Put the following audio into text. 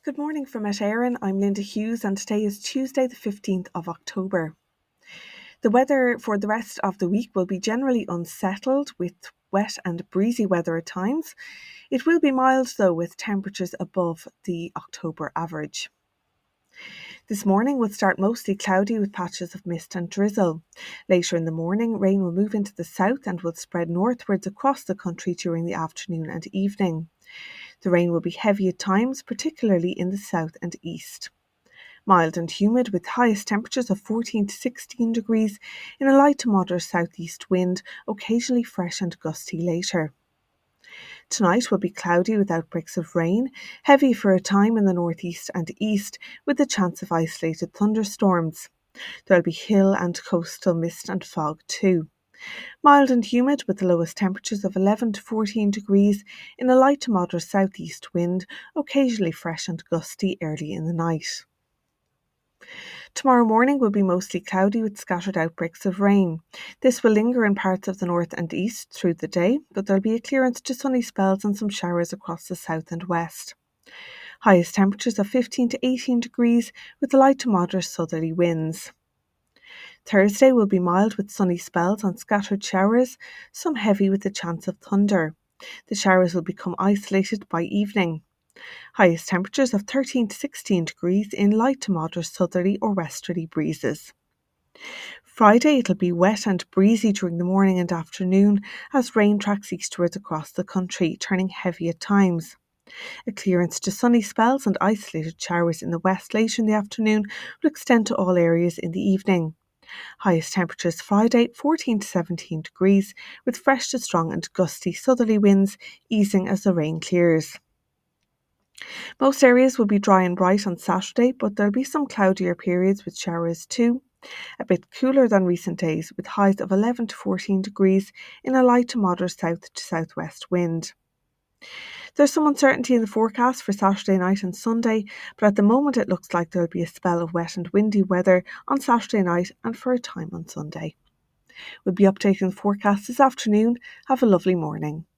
Good morning from Met Éireann. I'm Linda Hughes and today is Tuesday the 15th of October. The weather for the rest of the week will be generally unsettled with wet and breezy weather at times. It will be mild though with temperatures above the October average. This morning will start mostly cloudy with patches of mist and drizzle. Later in the morning, rain will move into the south and will spread northwards across the country during the afternoon and evening. The rain will be heavy at times, particularly in the south and east. Mild and humid with highest temperatures of 14 to 16 degrees in a light to moderate southeast wind, occasionally fresh and gusty later. Tonight will be cloudy with outbreaks of rain, heavy for a time in the northeast and east, with the chance of isolated thunderstorms. There will be hill and coastal mist and fog too. Mild and humid with the lowest temperatures of 11 to 14 degrees in a light to moderate southeast wind, occasionally fresh and gusty early in the night. Tomorrow morning will be mostly cloudy with scattered outbreaks of rain. This will linger in parts of the north and east through the day, but there'll be a clearance to sunny spells and some showers across the south and west. Highest temperatures of 15 to 18 degrees with light to moderate southerly winds. Thursday will be mild with sunny spells and scattered showers, some heavy with the chance of thunder. The showers will become isolated by evening. Highest temperatures of 13 to 16 degrees in light to moderate southerly or westerly breezes. Friday it'll be wet and breezy during the morning and afternoon as rain tracks eastwards across the country, turning heavy at times. A clearance to sunny spells and isolated showers in the west later in the afternoon will extend to all areas in the evening. Highest temperatures Friday 14 to 17 degrees with fresh to strong and gusty southerly winds easing as the rain clears. Most areas will be dry and bright on Saturday, but there'll be some cloudier periods with showers too. A bit cooler than recent days with highs of 11 to 14 degrees in a light to moderate south to southwest wind. There's some uncertainty in the forecast for Saturday night and Sunday, but at the moment it looks like there'll be a spell of wet and windy weather on Saturday night and for a time on Sunday. We'll be updating the forecast this afternoon. Have a lovely morning.